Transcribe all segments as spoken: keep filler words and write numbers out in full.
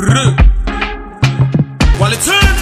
While it turn.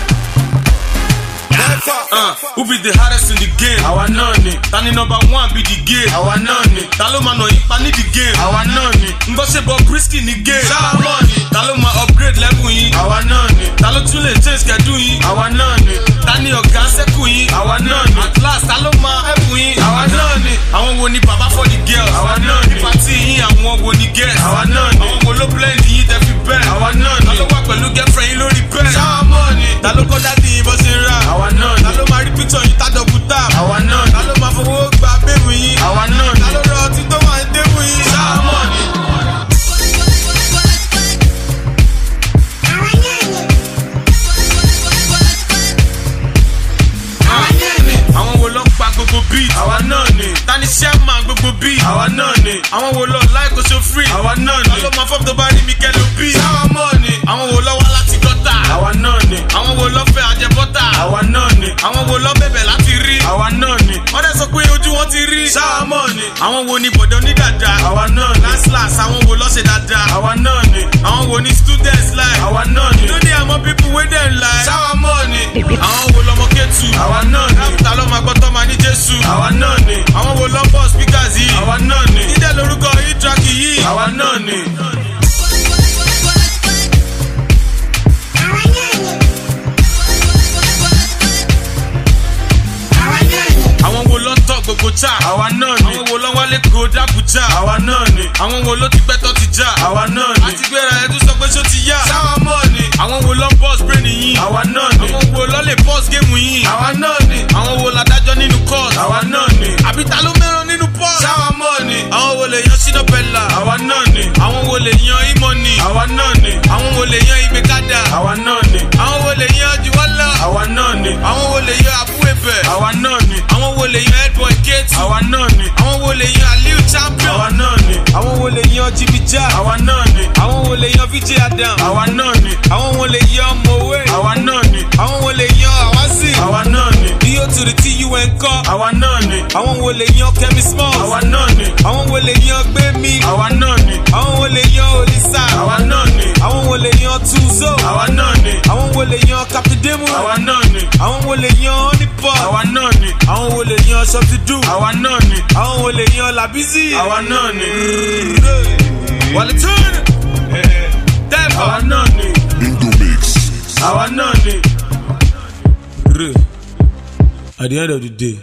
Uh, who be the hardest in the game? Our none. Tani number one be the game. Our none. Talo ma no ipa ni the game. Our none. Ngo se Bob Risky ni game. Our money. Talo ma upgrade level yin. Our none. Talo tún lè change schedule yin. Our none. Tani ọ̀gá sẹ́kù yin. Our none. At last talo ma help yin. Our none. Àwọn wo ni baba for the girls. Our none. Ní party yin àwọn wo ni guests. Our none. Àwọn wo ló blend yin tẹ́ fi bẹ́ẹ̀. Our none. Talo wà pẹ̀lú girlfriend yin lórí bẹ́ẹ̀. Our money. Talo kọ́ dáàdi yin bó ṣe ra. Our none. Talo ma rí picture yin tá double tap. Our none. Talo ma fowó gba bẹ́ẹ̀mù yin. Our none. Talo rọ ọtí tó wà ní débù yin. Our money. Àwọn wo ló pa gbogbo beat? Àwa náà ni. Tani chairman gbogbo beat? Àwa náà ni. Àwọn wo lọ like o so free? Àwa náà ni. Talo ma fọ́ọ̀mù tó bá rí mi kẹ́lò bí? Sáwà mọ́ ni. Àwọn wo lọ wá láti gọ́tà? Àwa náà ni. Àwọn wo lọ fẹ́ àjẹbọ́tà? Àwa náà ni. Àwọn wo lọ bẹ̀bẹ̀ láti rí? Àwa náà ni. Wọ́n dẹ̀ sọ pé ojú wọn ti rí. Sáwà mọ́ ni. Àwọn wo ni bọ̀dọ̀ ní dàda? Àwa náà ni. Last last àwọn wo lọ ṣe dáadáa? Àwa náà ni. Àwọn wo ni students like? Àwa náà ni. Lóde àwọn people wey dem like? Sáwà mọ́ ni. Àwọn wo lọmọ kẹ́tù? Àwa náà ni. Rápútà ló máa gbọ́tọ́ máa ní Jésù. Àwa náà ni. Àwọn wo lọ bọ́ speakers yìí? Àwa náà ni. Nídẹ̀ lórúkọ E-track yìí? Àwa náà ni. Àwọn wo ló ń tọ́ gbogbo cha? Àwa náà ni. Àwọn wo ló wálé kó dábùjá? Àwa náà ni. Àwọn wo ló ti pẹ́ tó ti já? Àwa náà ni. Àti gbéra ẹ̀ tún sọ pé ṣó ti yá? Sáwà mọ́ ni. Àwọn wo ló ń boss brain yín? Àwa náà ni. Àwọn wo ló lè boss game yín? Àwa náà ni. Àwọn wo ládájọ́ nínú court? Àwa náà ni. Àbí ta ló mẹ́ràn nínú port? Sáwà mọ́ ni. Àwọn wo lè yan Shina Bella? Àwa náà ni. Àwọn wo lè yan E-Money? Àwa náà ni. Àwọn wo lè yan Ibekada? Àwa náà ni. Àwọn wo lè yan Juwala? Àwa náà ni. Àwọn wo lè yan Abu Ebe? Àwa náà ni. Àwọn wo lè yan Headboy Ketu? Àwa náà ni. Àwọn wo lè yan Aliu Champion? Àwa náà ni. Àwọn wo lè yan Jimmy Jaa? Àwa náà ni. Àwọn wo lè yan V J Adam? Àwa náà ni. Àwọn wo lè yan Mowe? Àwa náà ni. Àwọn wo lè yan Awasi? Àwa náà ni. D O to the T U N kọ́? Àwa náà ni. Àwọn wo lè yan Kemi Smalls? Àwa náà ni. Àwọn wo lè yan Gbemi? Àwa náà ni. Àwọn wo lè yan Olisa? Àwa náà ni. Àwọn wo lè yan Tuzo? Àwa náà ni. Àwọn wo lè yan Captain Demu? Àwa náà ni. Àwọn wo lè yan Honeypot? Àwa náà ni. Àwọn wo lè yan Shoptidu? Àwa náà ni. Àwọn wo lè yan Labizi? Àwa náà ni. Wale turn. Deva. Àwa náà ni. Indomix. Àwa náà ni. At the end of the day.